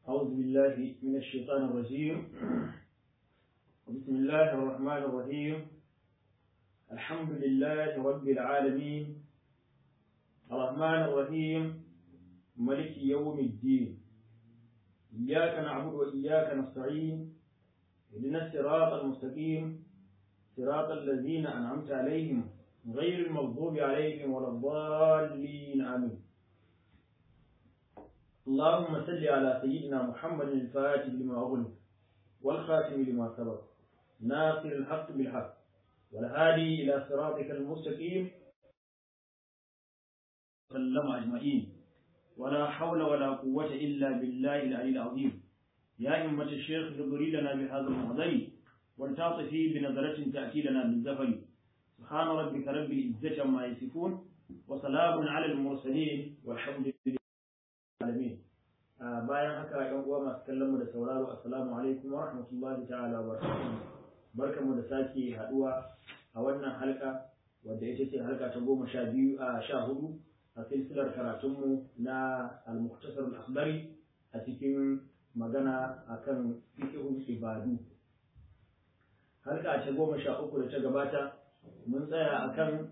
أعوذ بالله من الشيطان الرجيم. بسم الله الرحمن الرحيم. الحمد لله رب العالمين الرحمن الرحيم ملك يوم الدين. إياك نعبد وإياك نستعين اهدنا الصراط المستقيم صراط الذين أنعمت عليهم غير المغضوب عليهم ولا الضالين آمين. اللهم صل على سيدنا محمد الفاتح لما أغلق والخاتم لما سبق ناصر الحق بالحق والهادي إلى صراطك المستقيم سلم أجمعين ولا حول ولا قوة إلا بالله العلي العظيم. يا أمة الشيخ اغفري لنا بهذا المحضر ولتعطفي بنظرة تأتي لنا بالزفر. سبحان ربك رب العزة عما يصفون وسلام على المرسلين والحمد لله alamin. Bayan haka ‘yan uwa masu kallon mu da sauraro, assalamu alaikum wa rahmatullahi ta'ala wa barakatuhu. Barkanmu da sake haduwa a wannan halka wadda ita ce halka ta 14 a silsilar karatunmu na al-mukhtasar al-akhbari a cikin magana akan fiqhul ibadu. Halka ta 13 da ta gabata mun tsaya akan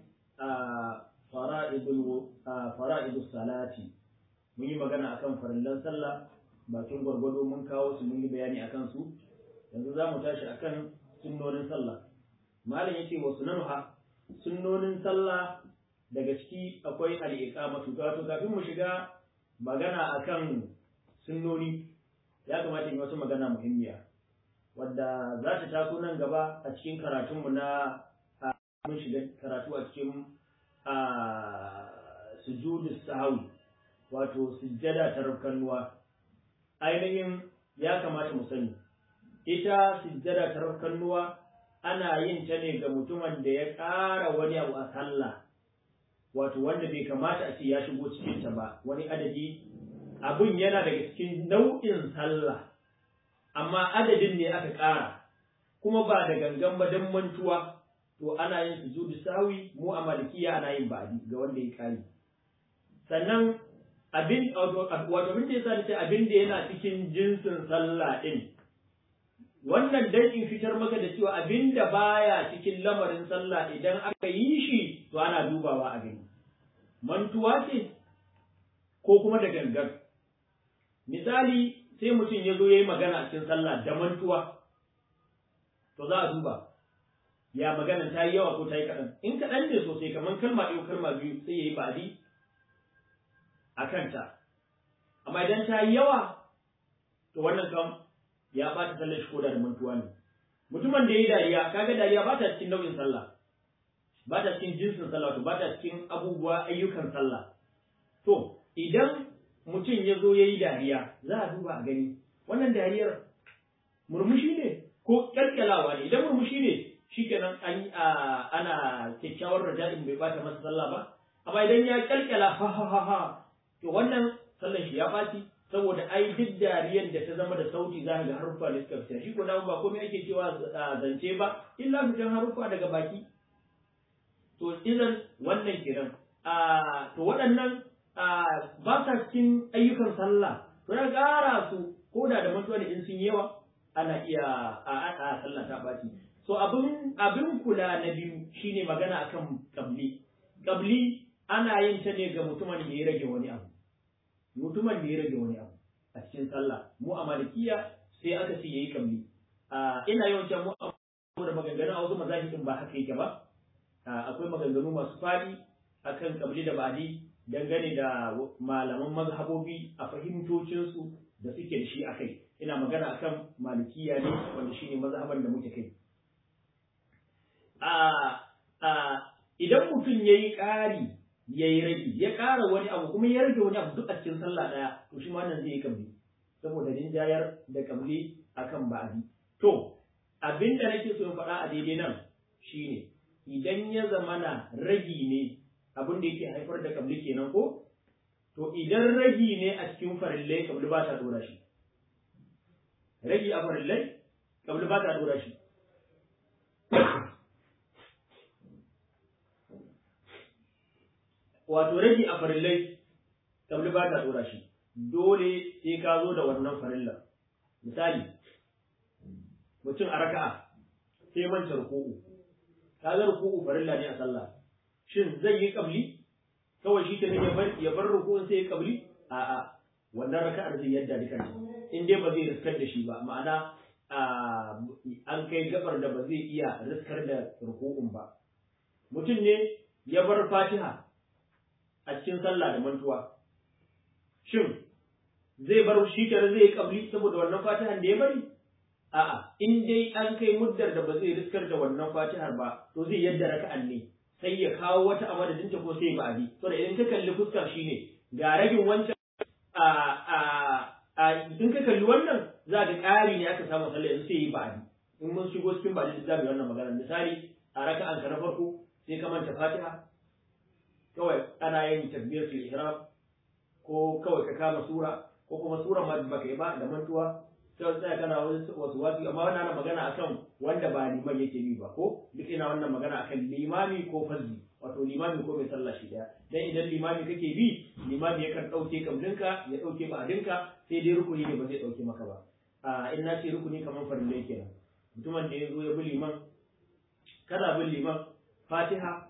fara'idus salati. Mun yi magana akan farillan sallah bakin gwargwado, mun kawo su, mun yi bayani akan su. Yanzu za mu tashi akan sunnonin sallah. Malam yace wa sunanuha, sunnonin sallah daga ciki akwai al-iqamatu. To kafin mu shiga magana akan sunnoni, ya kamata mu wasu magana muhimmiya wadda za ta taso nan gaba a cikin karatunmu na mun shiga karatu a cikin sujudus sahwi, wato sujjada ta rafkanuwa. Ainihin ya kamata mu sani, ita sujjada ta rafkanuwa ana yin ta ne ga mutumin da ya ƙara wani abu a sallah, wato wanda bai kamata a ce ya shigo cikin ta ba, wani adadi. Abun yana daga cikin nau'in sallah, amma adadin ne aka ƙara, kuma ba da gangan ba don mantuwa, to ana yin sujudu sahwi. Mu a malikiya ana yin ba'di ga wanda ya ƙari. Sannan wato abin da yasa nace abin da yana cikin jinsin sallah din, wannan dan in fitar maka da cewa abin da baya cikin lamarin sallah idan aka yi shi to ana dubawa a gani mantuwa ce ko kuma da gangan. Misali, sai mutum ya zo ya yi magana a cikin sallah da mantuwa, to za a duba ya magana ta yi yawa ko ta yi kaɗan. In kaɗan ne sosai, kamar kalma ɗaya kalma biyu, sai ya yi ba'di a kanta. Amma idan ta yi yawa, to wannan kam ya ɓata sallar shi koda da mantuwa ne. Mutumin da ya yi dariya, kaga dariya ba ta cikin nau'in sallah, ba ta cikin jinsin sallah, wato ba ta cikin abubuwa ayyukan sallah. To idan mutum ya zo ya yi dariya, za a duba a gani wannan dariyar murmushi ne ko kyalkyalawa ne. Idan murmushi ne, shikenan ana kyakkyawar raja'in bai bata masa sallah ba. Amma idan ya kyalkyala ha to wannan sallan shi ya ɓaci, saboda ai duk dariyar da ta zama da sauti za ka ga haruffa ne suka fita. Shi ko ba komai ake cewa zance ba illa fitan haruffa daga baki. To idan wannan kenan to waɗannan ba sa cikin ayyukan sallah, to ya ƙara su ko da mantuwa ne in sun yawa ana iya a sallah ta ɓaci. So abin kula na biyu shine magana akan qabli. Qabli ana yin ta ne ga mutumin da ya rage wani abu. Mutumin da ya rage wani abu a cikin sallah, mu a malikiya sai aka ce yayi qabli. Ina yawancin mu da maganganu a wasu mazahibin ba haka yake ba. Akwai maganganu masu faɗi akan qabli da ba'di dangane da malaman mazhabobi a fahimtocinsu da suke da shi akai. Ina magana akan malikiya ne, wanda shine mazhaban da muke kai. Idan mutum yayi ƙari, yayi rage, ya ƙara wani abu kuma ya rage wani abu duk a cikin sallah ɗaya, to shi ma nan zai yi qabli, saboda rinjayar da qabli akan ba'di. To abinda nake so in faɗa a daidai nan shine, idan ya zamana ragi ne abin da yake haifar da qabli kenan ko, to idan ragi ne a cikin farillai, qabli ba ta dora shi. Ragi a farillai, qabli ba ta dora shi. Wato ragi a farillai, qabli ba ta dora shi. dole sai ka zo da wannan farilla. Misali, mutum a raka'a sai manta ruku'u, ka ga ruku'u farilla ne a sallah, shin zai yi kabli kawai shi ke ya bar ruku'un sai ya kabli? A'a, wannan raka'ar zai yadda duka in dai ba zai riskar da shi ba, ma'ana an kai gabar da ba zai iya riskar da ruku'un ba. Mutum ne ya bar Fatiha a cikin sallah da mantuwa, shin zai bar shi kenan zai yi kabli saboda wannan Fatihar da ya bari? A'a, in dai an kai muddar da ba zai riskar da wannan Fatihar ba, to zai yadda raka'an ne, sai ya kawo wata a madadinta ko sai ba abi. So da idan ka kalli fuskar shine ga ragin wancan in ka kalli wannan za ga ƙari ne aka samu sallah yanzu sai yi ba'adi. In mun shigo cikin ba'adi za mu yi wannan magana. Misali a raka'an ka na farko sai ka manta Fatiha, kawai ana yin takbiratul ihram ko kawai ka kama sura ko kuma sura ma baka yi ba da mantuwa sai tsaya kana wasu amma wannan ana magana akan wanda ba liman yake bi ba, ko duk ina wannan magana akan limami ko fazzi, wato limami ko mai sallah shi daya. Dan idan limami kake bi, limami yakan dauke kablinka ya dauke ba'adinka, sai dai rukuni ne ba zai dauke maka ba. In na ce rukuni kamar farillai kenan, mutumin da ya zo ya bi liman, kana bin liman Fatiha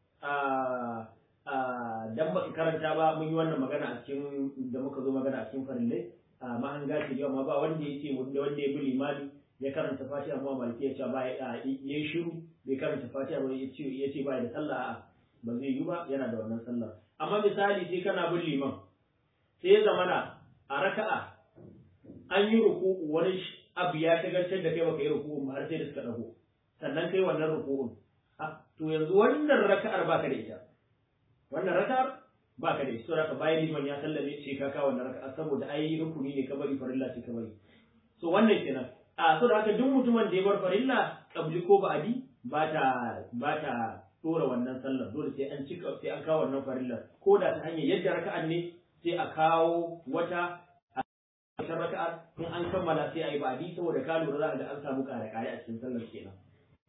dan baka karanta ba, mun yi wannan magana a cikin da muka zo magana a cikin farillai mahanga ce amma ba wanda ya ce wanda ya bi limami ya karanta Fatiha amma maliki ya ce ba ya yi shiru bai karanta Fatiha ba ya ce ba da sallah, ba zai yi ba, yana da wannan sallah. Amma misali sai kana bin liman sai ya zamana a raka'a an yi ruku'u, wani abu ya shagaltar da kai baka yi ruku'u har sai da suka dago sannan kai wannan ruku'un, to yanzu wannan raka'ar baka da ita, wannan raka'ar baka da ita. Saboda bayan liman ya sallame sai ka kawo wannan raka'a saboda ai rukuni ne ka bari, farilla ce ka bari. So wannan kenan. Saboda haka duk mutumin da ya bar farilla kabli ko ba'adi ba ta dora wannan sallar, dole sai an cika, sai an kawo wannan farillar, ko da ta hanyar yadda raka'ar ne sai a kawo wata a cikin raka'ar, in an kammala sai a yi ba'adi, saboda ka lura za a ga an samu kare-kare a cikin sallar kenan.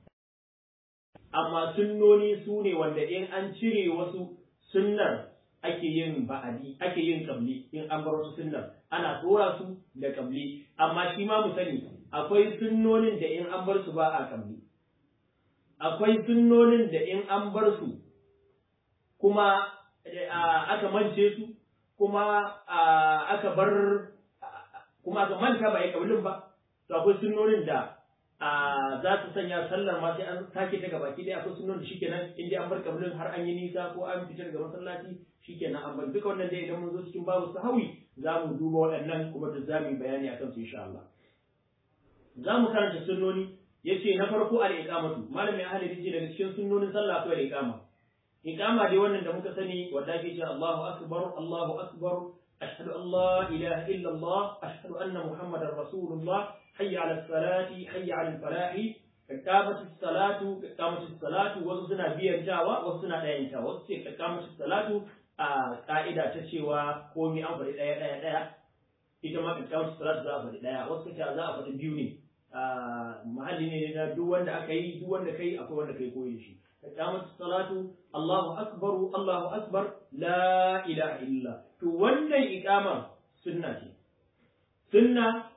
Amma sunnoni su ne wanda in an cire wasu sunnar ake yin ba'adi, ake yin kabli, in an bar wasu sunnar ana tsora su da kabli. Amma shi ma mu sani akwai sunnonin da in an bar su ba a kabli, akwai sunnonin da in an bar su kuma aka mance su, kuma aka manta ba ya kablin ba, to akwai sunnonin da za su sanya sallar ma sai an sake ta gabaki dai. Akwai sunnonin da shikenan in dai an bar kablin har an yi nisa ko an fita daga masallaci shikenan an bar. Duka wannan dai idan mun zo cikin babu sahawi za mu duba waɗannan kuma da za mu yi bayani akan su insha Allah. Za mu karanta sunnoni. Yace na farko al-iqamatu, malamin ahli yace daga cikin sunnonin sallah akwai al-iqama. Iqama dai wannan da muka sani wanda ake cewa Allahu akbar, Allahu akbar, ashhadu an la ilaha illa Allah, ashhadu anna muhammadar rasulullah, hayya 'ala as-salati, hayya 'ala al-falahi, iqamatus salatu, wasu suna biyan tawa, wasu suna dayan tawa. Wasu ce iqamatus salatu a ka'ida ta cewa komai an faɗi ɗaya, ita ma iqamatus salatu za a faɗi ɗaya, wasu ce za a faɗi biyu ne. Mahalli ne na duk wanda aka yi, duk wanda kai akwai wanda kai koyi da shi. Iqamatus salatu, Allahu akbar, la ilaha illa. To wannan iqama sunna ce. Sunna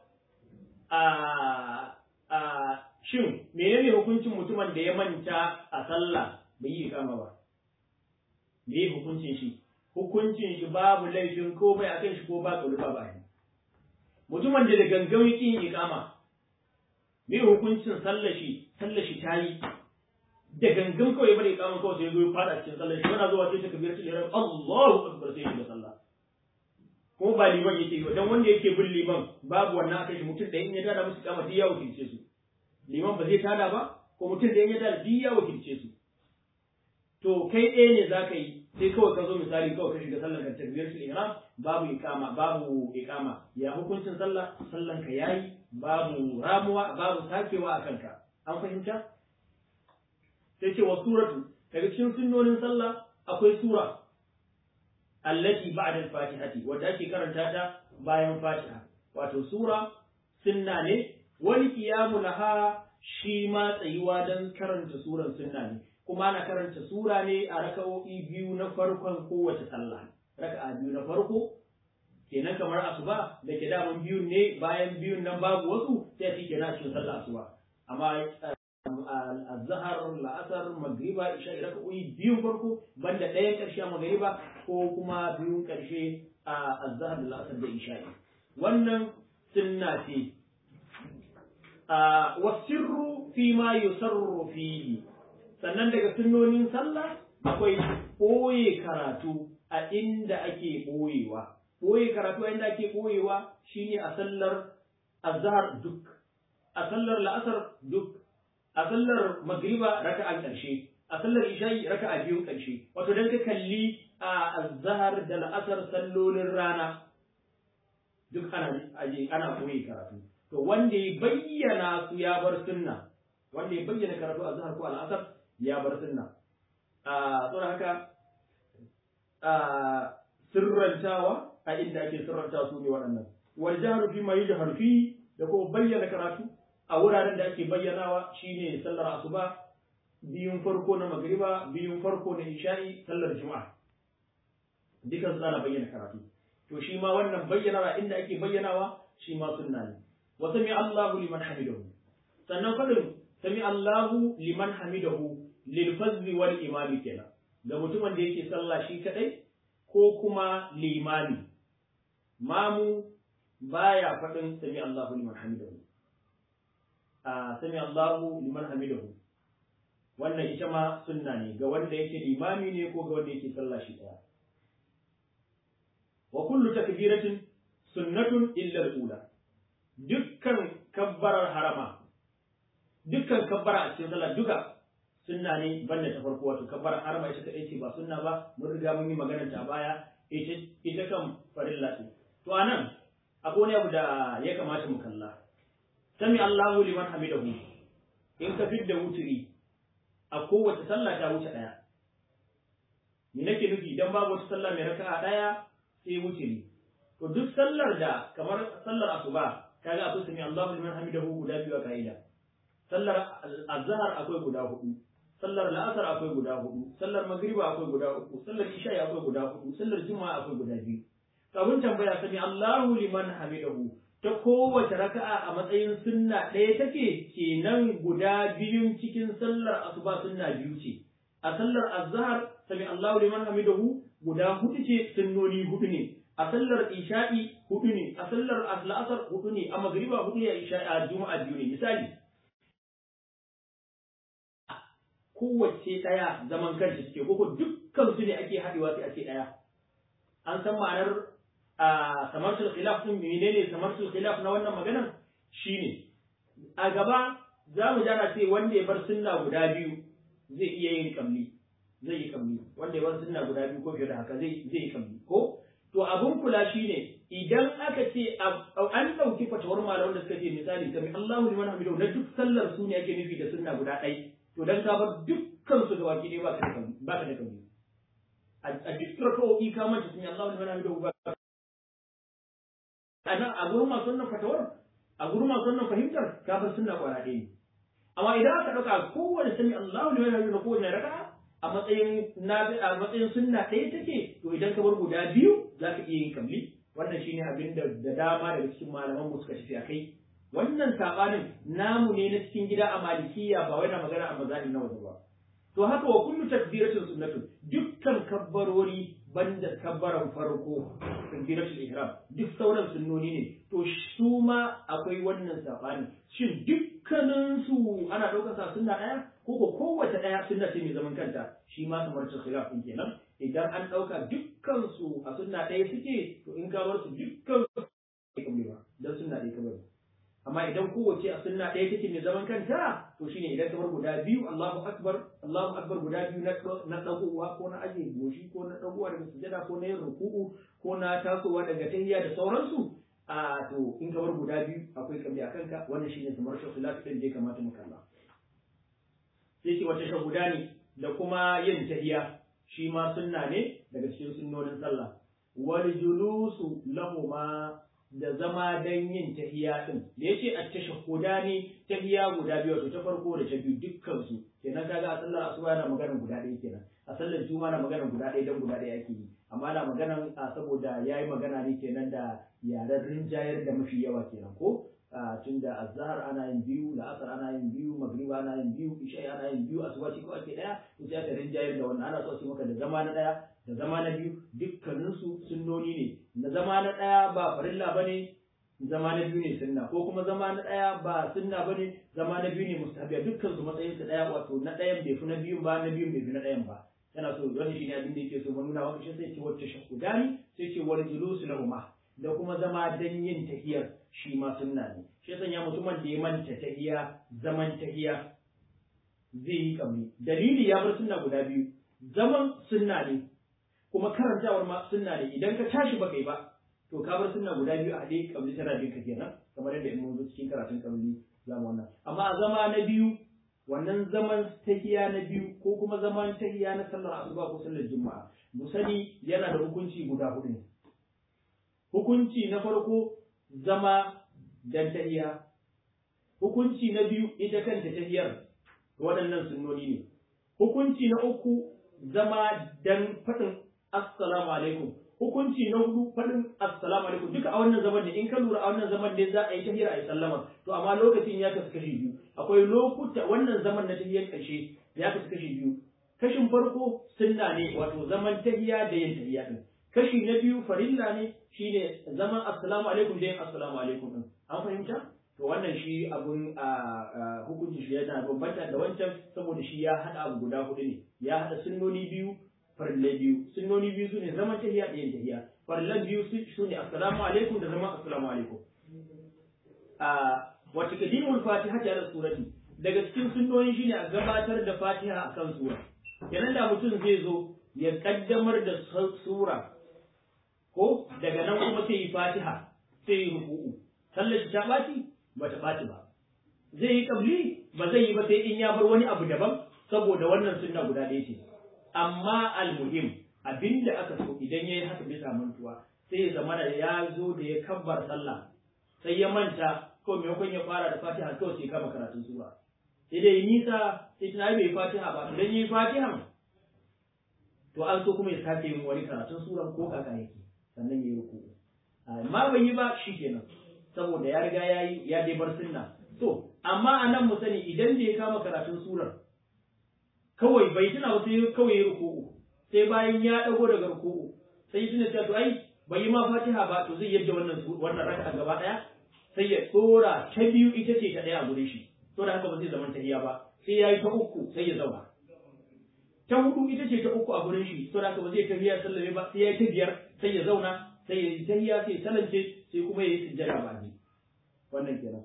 shin menene hukuncin mutumin da ya manta a sallah bai yi iqama ba? Me hukuncin shi? Hukuncin shi babu laifin ko bai akan shi ko ba kulba ba. Mutumin da gangan yake yin iqama, me hukuncin sallar shi ta yi da gangan kawai bane kamun kawai sai ya zo ya fada cikin sallar shi, yana zuwa sai ta kabiratul ihram Allahu akbar sai ya sallah, ko ba liman yake yi dan wanda yake bin liman babu wannan akai shi. Mutum da in ya tada musu kama diya wakilce su, liman ba zai tada ba, ko mutum da in ya tada diya wakilce su. To kai ɗaya ne zaka yi, sai kawai ka zo misali kawai ka shiga sallar ka takbiratul ihram babu iqama, ya hukuncin sallan ka yayi, babu ramuwa, babu sakewa a kanka. An fahimta? Sai ce wa suratu, daga cikin sunnonin sallah akwai sura allati ba'da al-fatihati, wanda ake karanta ta bayan fatiha. Wato sura sunna ne, wani qiyamu laha shi ma tsayuwa dan karanta suran sunna ne, kuma ana karanta sura ne a raka'o'i biyu na farkon kowace sallah. Raka'a biyu na farko kenan kamar asuba da ke damun biyun ne bayan biyun nan babu wasu sai shi kenan cikin sallar asuba amma azhar la'asar magriba isha ira ka uyi biyun farko banda ɗayan ƙarshe a magriba ko kuma biyun ƙarshe a azhar da la'asar da isha wannan sunna ce wasirru fi ma yusarru fihi sannan daga sunnonin sallah akwai ɓoye karatu a inda ake ɓoyewa. Ɓoye karatu a inda ake ɓoyewa shine a sallar azhar duk, a sallar la'asar duk, a sallar magriba raka'a ƙarshe, a sallar isha'i raka'a biyu ƙarshe. Wato dan ka kalli a azhar da la'asar sallolin rana duk ana ɓoye karatu. To wanda ya bayyana su ya bar sunna, wanda ya bayyana karatu azhar ko al'asar ya bar sunna. Saboda haka sirrantawa a inda ake sirrantawa su ne waɗannan wal jahru fi ma yajharu fi da kuma bayyana karatu a wuraren da ake bayyanawa shine sallar asuba biyun farko na magriba biyun farko na isha'i sallar juma'a dukan su ana bayyana karatu to shi ma wannan bayyanawa inda ake bayyanawa shi ma sunna ne wa sami Allahu liman hamidahu sannan fadin sami Allahu liman hamidahu lil fazli wal imami kenan da mutumin da yake sallah shi kadai ko kuma limami mamu baya faɗin sami Allahu liman hamidahu sami Allahu liman hamidahu wannan ita ma sunna ne ga wanda yake limami ne ko ga wanda yake sallah shi daya wa kullu takbiratin sunnatun illa al-ula dukkan kabbarar harama dukkan kabbara a cikin sallah duka sunna ne banda ta farko wato kabbar harama ita kadai ce ba sunna ba mun riga mun yi maganar ta a baya ita kan farilla ce to anan akwai wani abu da ya kamata mu kalla sami Allahu liman hamidahu in ka fidda wuturi a kowace sallah ta wuce daya ni nake nufi idan babu wata sallah mai raka'a daya sai wuturi to duk sallar da kamar sallar asuba kaga akwai sami Allahu liman hamidahu guda biyu a kaida sallar azhar akwai guda hudu sallar la'asar akwai guda hudu sallar magriba akwai guda uku sallar isha akwai guda hudu sallar juma'a akwai guda biyu abun tambaya sami Allahu liman hamidahu ta kowace raka'a a matsayin sunna ɗaya take kenan guda biyun cikin sallar asuba sunna biyu ce a sallar azhar sami Allahu liman hamidahu guda hudu ce sunnoni hudu ne a sallar isha'i hudu ne a sallar la'asar hudu ne a magriba hudu ne a isha'i a juma'a biyu ne misali kowace ɗaya zaman kanta suke ko dukkan su ne ake haɗewa sai ake ɗaya an san ma'anar samartul khilaf din menene samartul khilaf na wannan maganar shine a gaba za mu jana ce wanda ya bar sunna guda biyu zai iya yin kamli zai yi kamli wanda ya bar sunna guda biyu ko fiye da haka zai yi kamli ko to abun kula shine idan aka ce an ɗauki fatawar malaman da suka ce misali sami Allahu liman hamidahu na duk sallar su ne ake nufi da sunna guda ɗaya to dan ka bar dukkan su da baki ne ba ka da kamli a duk raka'o'i ka manta sun Allahu liman hamidahu ba anan a gurin masu wannan fatawar a gurin masu wannan fahimtar ka bar sunna kwara ɗaya ne amma idan aka ɗauka kowane sami Allahu liman hamidahu ko wani raka'a a matsayin sunna ɗaya take to idan ka bar guda biyu za ka iya yin kamli wannan shine abin da dama daga cikin malaman mu suka tafi akai wannan sabanin namu ne na cikin gida a malikiya ba wai na magana a mazhabi na waje ba to haka wa kullu takbiratin sunnatun dukkan kabbarori banda kabbaran farko takbiratul ihram duk sauran sunnoni ne to su ma akwai wannan sabanin shin dukkanin su ana daukar sa sunna daya ko kowace daya sunna ce mai zaman kanta shi ma kamar ta khilaf din kenan idan an dauka dukkan su a sunna daya suke to in ka bar su dukkan su ba dan sunna daya ka bari amma idan kowace a sunna ɗaya take mai zaman kanta to shine idan kamar guda biyu Allahu akbar guda biyu na dagowa ko na aje goshi ko na dagowa daga sujada ko na yin ruku'u ko na tasowa daga tahiyya da sauransu a to in kamar guda biyu akwai kamar akan ka wannan shine kamar shafilat din da ya kamata mu kalla sai ce wata shahuda ne da kuma yin tahiyya shi ma sunna ne daga cikin sunnonin sallah wal julusu lahuma da zama dan yin tahiyya din da yace at-tashahhudani tahiyya guda biyu to ta farko da ta biyu dukkan su kenan kaga a sallar asuba na magana guda ɗaya kenan a sallar juma'a na magana guda ɗaya dan guda ɗaya ake yi amma da maganan saboda yayi magana ne kenan da yaren rinjayar da mafi yawa kenan ko tunda azhar ana yin biyu la'asar ana yin biyu magriba ana yin biyu isha ana yin biyu asuba ko ake daya to sai aka rinjayar da wannan ana so su maka da zama na daya da zama na biyu dukkanin su sunnoni ne na zama na daya ba farilla bane zama na biyu ne sunna ko kuma zama na daya ba sunna bane zama na biyu ne mustahabiya dukkan su matsayin su daya wato na dayan bai fi na biyun ba na biyun bai fi na dayan ba yana so wannan shine abin da yake so mu nuna maka shi sai ce wacce shakudani sai ce wal julus lahuma da kuma zama dan yin tahiyar shi ma sunna ne shi sanya mutumin da ya manta tahiya zaman tahiya zai yi kabli dalili ya bar sunna guda biyu zaman sunna ne kuma karantawar ma sunna ne idan ka tashi baka yi ba to ka bar sunna guda biyu a haɗe kabli tana bin ka kenan kamar yadda in mun zo cikin karatun kabli zamu wannan amma a zama na biyu wannan zaman tahiya na biyu ko kuma zaman tahiya na sallar asuba ko sallar juma'a mu sani yana da hukunci guda hudu ne hukunci na farko zama dan tahiya hukunci na biyu ita kanta tahiyar waɗannan sunnoni ne hukunci na uku zama dan faɗin assalamu alaikum hukunci na hudu faɗin assalamu alaikum duka a wannan zaman ne in ka lura a wannan zaman ne za a yi tahiyar a yi sallama to amma lokacin ya kasu kashi biyu akwai lokuta wannan zaman na tahiyar ƙarshe ya kasu kashi biyu kashin farko sunna ne wato zaman tahiya da yin tahiya din kashi na biyu farilla ne shine zaman assalamu alaikum da yin assalamu alaikum din an fahimta to wannan shi abun hukunci shi yana bambanta da wancan saboda shi ya hada abu guda hudu ne ya hada sunnoni biyu farillai biyu sunnoni biyu sune zaman tahiya da yin tahiya farillan biyu sune assalamu alaikum da zaman assalamu alaikum wa taqdimul fatiha ala surati daga cikin sunnoni shine a gabatar da fatiha akan sura kenan da mutum zai zo ya kaddamar da sura ko daga nan kuma sai yi fatiha sai yi ruku'u sallar ta baci ba ta baci ba zai yi kabli ba zai yi ba sai in ya bar wani abu daban saboda wannan sunna guda ɗaya ce amma almuhim abinda aka so idan yayi haka bisa mantuwa sai ya zama da ya zo da ya kabbar sallah sai ya manta ko maimakon ya fara da fatiha kawai sai kama karatun sura sai dai nisa sai tana bai fatiha ba idan yayi fatiha to an so kuma ya sake yin wani karatun sura ko kaka yake sannan yayi ruku amma bai yi ba shikenan saboda ya riga yayi ya dai bar sunna to amma anan mu sani idan da ya kama karatun surar kawai bai tuna ba sai kawai ya ruku sai bayan ya dago daga ruku sai tuna cewa to ai bai yi ma fatiha ba to zai yadda wannan raka'a gaba daya sai ya tsora ta biyu ita ce ta daya a gure shi to da haka ba zai zama tahiya ba sai yayi ta uku sai ya zauna ta hudu ita ce ta uku a gurin shi to da haka ba zai tahiya sallame ba sai yayi ta biyar sai ya zauna sai ya yi tahiya sai salance sai kuma ya yi sujjada ba ni wannan kenan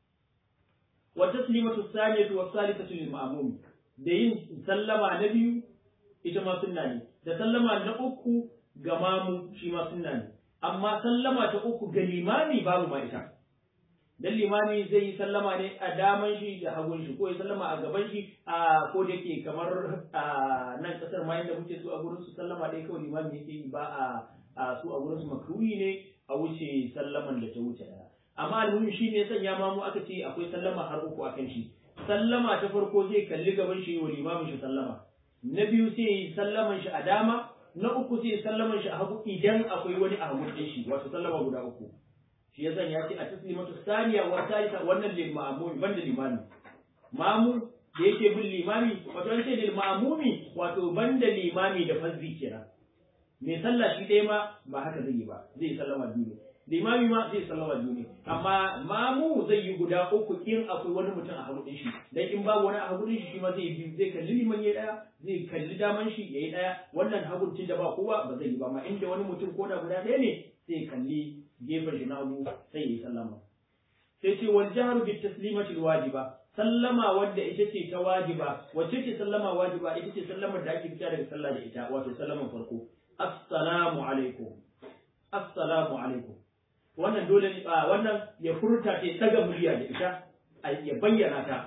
wa taslimatu thaniyatu wa thalithatu lil ma'mum da yin sallama na biyu ita ma sunna ne da sallama na uku ga mamu shi ma sunna ne amma sallama ta uku ga limami babu ma ita dan limami zai yi sallama ne a daman shi da hagun shi ko ya sallama a gaban shi ko da yake kamar nan kasar ma yanda muke so a gurin su sallama dai kawai limami yake yi ba a su a gurin su makruhi ne a wuce sallaman da ta wuce daya amma almuhim shi ne sanya mamu aka ce akwai sallama har uku akan shi sallama ta farko zai kalli gaban shi wa limamin shi sallama na biyu sai yi sallaman shi a dama na uku sai sallaman shi a hagu idan akwai wani a hagu ɗin shi wato sallama guda uku shi yasa ya ce a taslimatu saniya wa salisa wannan lil ma'mumi banda limami mamu da yake bin limami wato an ce lil ma'mumi wato banda limami da fazzi kenan mai sallah shi ɗaya ma ba haka zai yi ba zai sallama biyu ne limami ma zai sallama biyu ne amma mamu zai yi guda uku in akwai wani mutum a hagu ɗin shi dan in babu wani a hagu ɗin shi ma zai yi biyu zai kalli liman yayi ɗaya zai kalli daman shi yayi ɗaya wannan hagun tun da ba kowa ba zai yi ba amma inda wani mutum ko da guda ɗaya ne sai kalli gefen shi na hagu sai yayi sallama sai ce wal jahru bit taslimati wajiba sallama wadda ita ce ta wajiba wacce ce sallama wajiba ita ce sallamar da ake fita daga sallah da ita wato sallaman farko assalamu alaikum assalamu alaikum wannan dole ne wannan ya furta ce daga murya da ita ya bayyana ta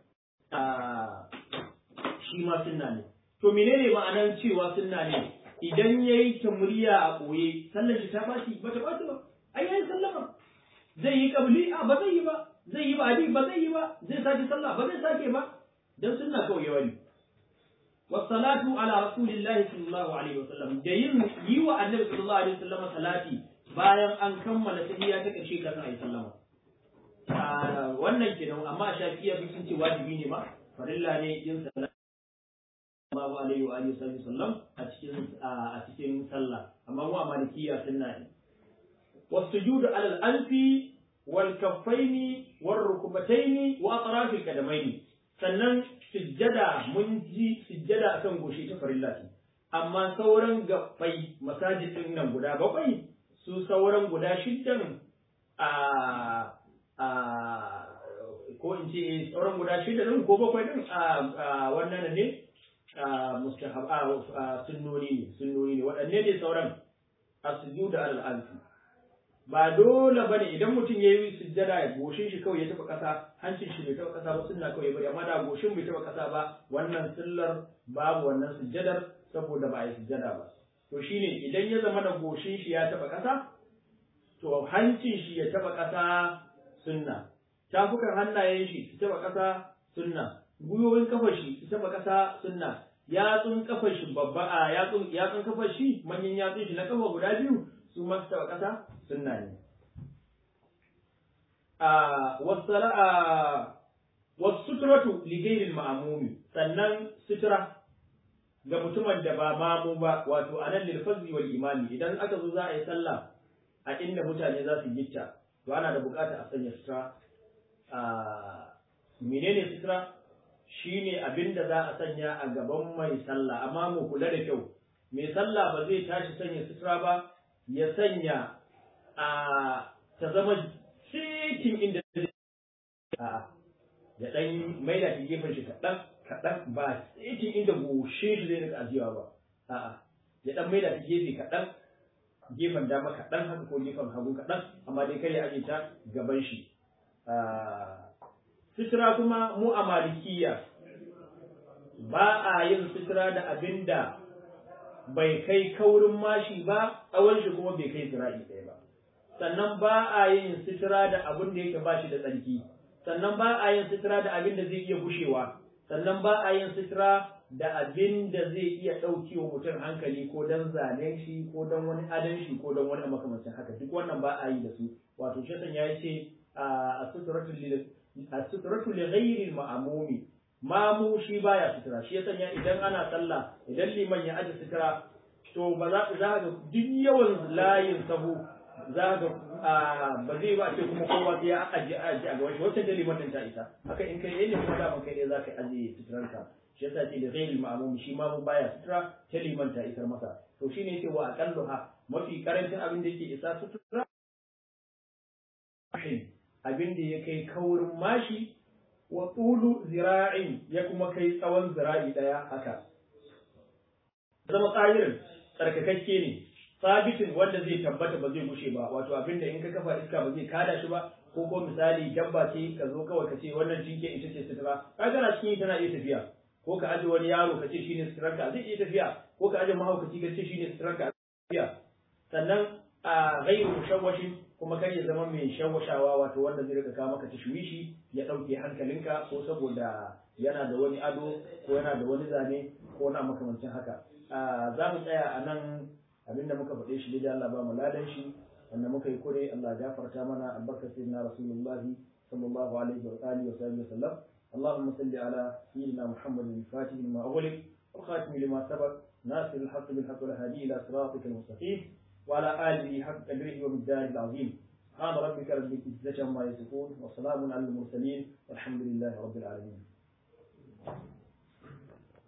shi ma sunna ne to menene ma'anar cewa sunna ne idan yayi ta murya a koye sallar shi ta baci ba ta baci ba ai yayin sallama zai yi kabli ba zai yi ba zai yi ba ba zai yi ba zai sake sallah ba zai sake ba dan sunna kawai ya wani wassalatu ala rasulillahi sallallahu alaihi wasallam da yi wa annabi sallallahu alaihi wasallam salati bayan an kammala tahiyya ta karshe kafin ayi sallama wannan kenan amma shafi'iyya sun ce wajibi ne ma farilla ne yin salati sallallahu alaihi wa alihi wasallam a cikin sallah amma mu a malikiyya sunna ne wasujudu ala al-anfi wal kaffaini war rukbataini wa atraf al-qadamaini sannan sujjada mun ji sujjada akan goshi ta farilla ce amma sauran gabbai masajid din nan guda bakwai su sauran guda shiddan ko in ce sauran guda shidda din ko bakwai din wannan ne mustahab sunnoni ne waɗanne ne sauran as-sujudu al-anfi ba dole bane idan mutum yayi sujjada goshin shi kawai ya taba kasa hancin shi bai taba kasa ba sunna kawai bari amma da goshin bai taba kasa ba wannan sallar babu wannan sujjadar saboda ba yi sujjada ba to shine idan ya zama da goshin shi ya taba kasa to hancin shi ya taba kasa sunna tafukan hannayen shi su taba kasa sunna guyoyin kafar shi su taba kasa sunna yatsun kafar shi babba yatsun kafar shi manyan yatsun shi na kafa guda biyu su ma su taba kasa sunna ne wasuturatu ligairil ma'amumi sannan sutura ga mutumin da ba mamu ba wato anan lil fazli wal imani idan aka zo za a yi sallah a inda mutane za su gitta to ana da bukata a sanya sutura menene sutura shine abinda za a sanya a gaban mai sallah amma mu kula da kyau mai sallah ba zai tashi sanya sutura ba ya sanya ta zama cikin inda ya dan maida shi gefen shi kaɗan ba cikin inda goshe shi zai rika ajiyawa ba a'a ya dan maida shi gefe kaɗan gefen dama kaɗan haka ko gefen hagu kaɗan amma dai kai ya aje ta gaban shi sutura kuma mu a malikiya ba a yin sutura da abinda bai kai kaurin mashi ba tsawon shi kuma bai kai zira'i ɗaya ba sannan ba a yin sutura da abin da yake ba shi da tsarki sannan ba a yin sutura da abin da zai iya bushewa sannan ba a yin sutura da abin da zai iya ɗauke wa mutum hankali ko don zanen shi ko don wani adon shi ko don wani makamancin haka duk wannan ba a yi da su wato shi ya ce a suturatu li ghairi ma'amumi mamu shi baya sutura shi ya sanya idan ana sallah idan liman ya aje sutura to ba za ga duk yawan layin sahu za ga ba zai ba ce kuma kowa sai ya aje a gaban shi wacce da liman din ta isa haka in kai ne kuma da kai ne za ka aje suturanka shi yasa ce da ghairi ma'amumi shi mamu baya sutura ta liman ta isar masa to shine yake wa aqalluha mafi karancin abin da yake isa sutura abin da ya kai kaurin mashi wa tulu zira'in ya kuma kai tsawon zira'i daya haka zama tsayirin tsarkakakke ne sabitin wanda zai tabbata ba zai gushe ba wato abinda in ka kafa iska ba zai kada shi ba ko misali dabba ce ka zo kawai ka ce wannan jinke ita ce sutura ka gana cikin tana iya tafiya ko ka aje wani yaro ka ce shine suturanka zai iya tafiya ko ka aje mahaukaci ka ce shine suturanka zai tafiya sannan a ghairu mushawwashin kuma kar ya zama mai shawashawa wato wanda zai rika kawo maka tashwishi ya dauke hankalinka ko saboda yana da wani ado ko yana da wani zane ko na makamancin haka za mu tsaya a nan abinda muka faɗe shi da Allah ba mu ladan shi wanda muka yi kure Allah gafarta mana albarkacin na rasulullahi sallallahu alaihi wa alihi wa sallam اللهم صل على سيدنا محمد الفاتح لما أغلق والخاتم لما سبق ناصر الحق بالحق والهادي إلى صراطك المستقيم وعلى آله حق قدره ومقداره العظيم سبحان ربك رب العزة عما يصفون وسلام على المرسلين والحمد لله رب العالمين